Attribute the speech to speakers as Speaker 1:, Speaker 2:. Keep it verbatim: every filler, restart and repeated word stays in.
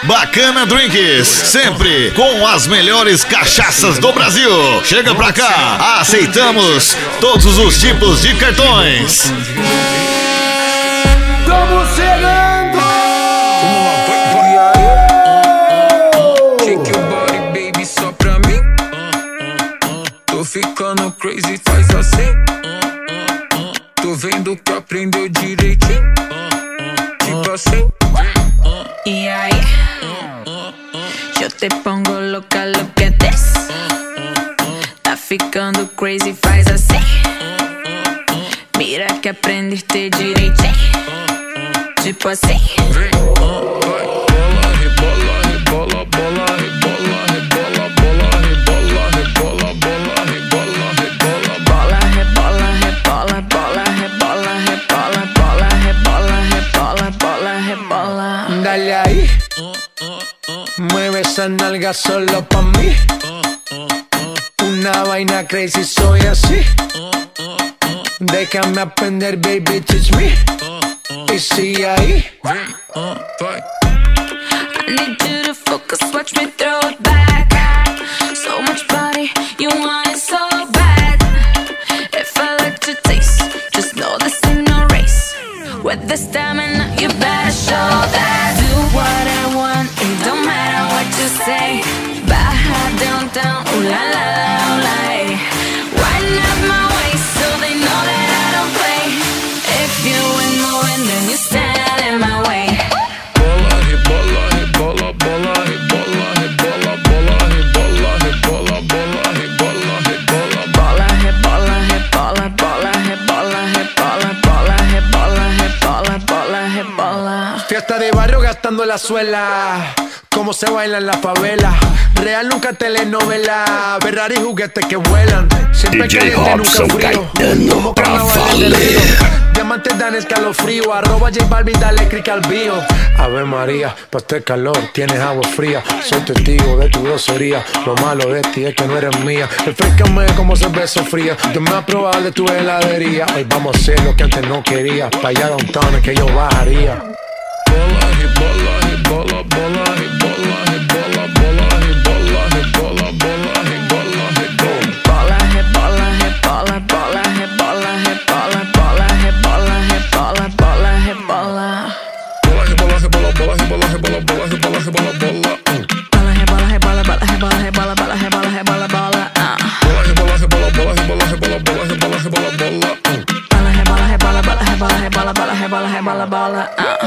Speaker 1: Bacana Drinks, sempre com as melhores cachaças do Brasil. Chega pra cá, aceitamos todos os tipos de cartões.
Speaker 2: Estamos chegando.
Speaker 3: Shake your body, baby, só pra mim. Tô ficando crazy, faz assim. Tô vendo que aprendeu direitinho. Tipo assim.
Speaker 4: E aí, eu te pongo louca, look at this. Tá ficando crazy, faz assim. Mira que aprendeste direitinho. Tipo assim.
Speaker 3: Rebola, rebola, rebola, bola, rebola, rebola, bola, rebola, rebola, bola, rebola, rebola,
Speaker 4: bola, rebola, rebola, bola, rebola, rebola, bola, rebola, rebola, bola, rebola.
Speaker 2: Dale ahí, mueve esa nalga solo pa' mí. Una vaina crazy, soy así. Déjame aprender, baby, teach me. Y sigue ahí.
Speaker 4: I need you to focus, watch me throw it back. So much body, you want it so bad. If I let you taste, just know this ain't no race. With the stamina, you better show that. Do what I want, it don't matter what you say. Baja down, down, ooh la la la, ooh la. Wind up my waist so they know that I don't play. If you ain't moving, then you stand in my way.
Speaker 3: Bola, rebola, rebola, bola, rebola, rebola, bola, rebola, rebola, bola, rebola, rebola,
Speaker 4: bola, rebola, rebola, bola, rebola, rebola, bola, rebola, rebola, bola, rebola.
Speaker 2: Fiesta de barrio gastando la suela. Cómo se baila en la favela. Real nunca telenovela. Ferrari juguetes que vuelan. Siempre
Speaker 5: D J
Speaker 2: caliente, nunca
Speaker 5: Hobson
Speaker 2: frío.
Speaker 5: Caetano
Speaker 2: Como
Speaker 5: pra
Speaker 2: carnaval del
Speaker 5: valer.
Speaker 2: río. Diamantes dan escalofrío. Arroba J Balvin, dale click al bio. Ave María, pa' este calor tienes agua fría. Soy testigo de tu grosería. Lo malo de ti es que no eres mía. Refrescame como cerveza fría. Yo me voy a probar de tu heladería. Hoy vamos a hacer lo que antes no quería. Pa' allá downtown es que yo bajaría.
Speaker 3: bola, rebola, rebola, bola, rebola, rebola, bola, rebola, rebola, bola, rebola, rebola.
Speaker 4: Bola, rebola, rebola, bola, rebola, rebola, bola, rebola, rebola, bola, rebola.
Speaker 3: Bola, rebola, rebola, bola, rebola, rebola, bola, rebola, rebola, bola.
Speaker 4: Bola, rebola, rebola, bola, rebola, rebola, bola, rebola, rebola, bola.
Speaker 3: Bola, rebola, rebola, bola, rebola, rebola, bola, rebola, rebola, bola.
Speaker 4: Bola, rebola, rebola, bola, rebola, rebola, bola, rebola, rebola, bola.